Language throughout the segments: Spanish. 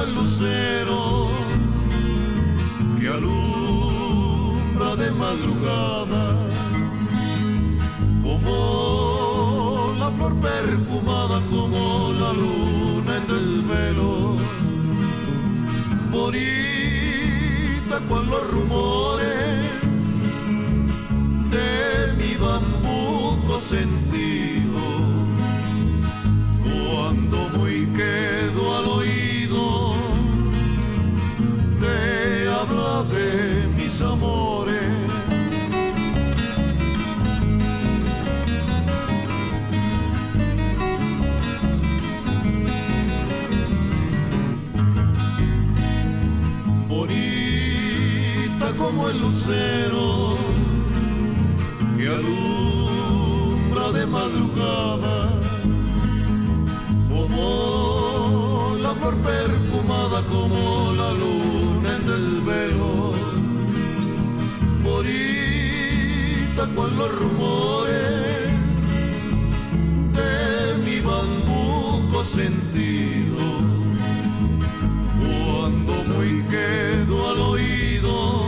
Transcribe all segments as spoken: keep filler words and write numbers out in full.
el lucero que alumbra de madrugada, como la flor perfumada, como la luna en desvelo, bonita cual los rumores de mi bambuco sentido, cuando muy quedo al oído te habla de mis amores. Bonita como el lucero que alumbra de madrugada, como la flor perfumada, como la luna en desvelo, bonita cual los rumores de mi bambuco sentido, cuando muy quedo al oído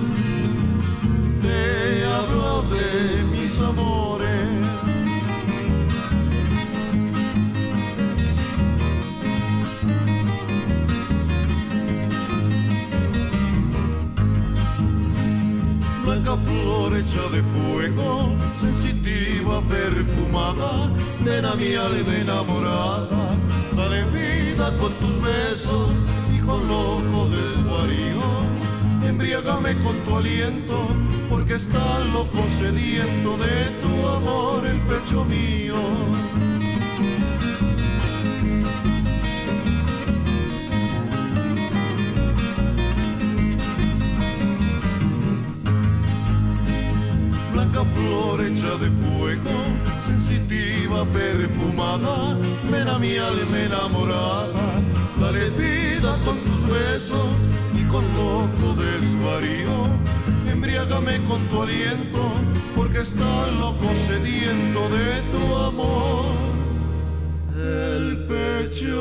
te hablo de mis amores. Blanca flor hecha de fuego, sensitiva, perfumada, ven a mi alma enamorada, dale vida con tus besos, hijo loco desvarío, embriágame con tu aliento, porque está loco sediento de tu amor el pecho mío. Blanca flor hecha de fuego, sensitiva, perfumada, ven a mi alma enamorada, dale vida con tus besos y con loco desvarío, embriágame con tu aliento, porque está loco sediento de tu amor el pecho